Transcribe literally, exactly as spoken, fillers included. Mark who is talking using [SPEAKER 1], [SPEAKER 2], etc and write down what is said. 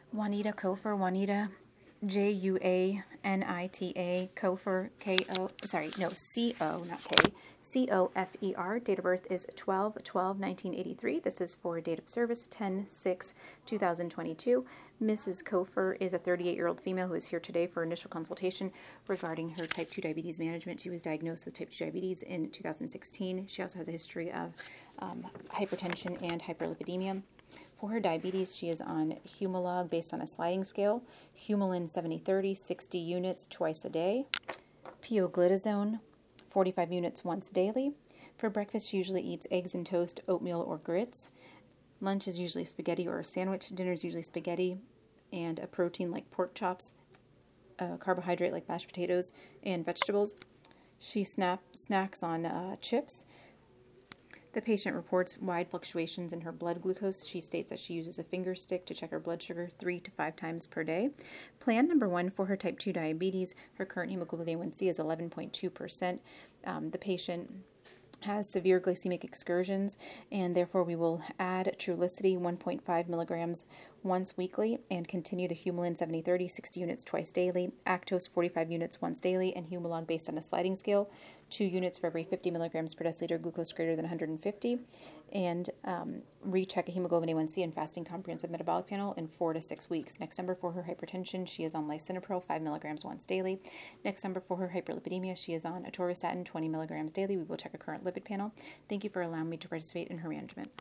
[SPEAKER 1] Juanita Kofer, Juanita, J U A N I T A, Kofer, K O, sorry, no, C O, not K, C O F E R. Date of birth is twelve twelve nineteen eighty-three. This is for date of service ten six two thousand twenty-two. Missus Kofer is a thirty-eight-year-old female who is here today for initial consultation regarding her type two diabetes management. She was diagnosed with type two diabetes in two thousand sixteen. She also has a history of um, hypertension and hyperlipidemia. For her diabetes, she is on Humalog based on a sliding scale, Humulin seventy thirty, sixty units twice a day, Pioglitazone, forty-five units once daily. For breakfast, she usually eats eggs and toast, oatmeal, or grits. Lunch is usually spaghetti or a sandwich. Dinner is usually spaghetti and a protein like pork chops, a carbohydrate like mashed potatoes, and vegetables. She snap, snacks on uh, chips. The patient reports wide fluctuations in her blood glucose. She states that she uses a finger stick to check her blood sugar three to five times per day. Plan number one for her type two diabetes. Her current hemoglobin A one C is eleven point two percent. Um, the patient has severe glycemic excursions, and therefore we will add Trulicity one point five milligrams once weekly and continue the Humulin seventy thirty, sixty units twice daily, Actos forty-five units once daily, and Humalog based on a sliding scale, two units for every fifty milligrams per deciliter, glucose greater than one hundred fifty, and um, recheck a hemoglobin A one C and fasting comprehensive metabolic panel in four to six weeks. Next number for her hypertension, she is on lisinopril five milligrams once daily. Next number for her hyperlipidemia, she is on atorvastatin twenty milligrams daily. We will check a current lipid panel. Thank you for allowing me to participate in her management.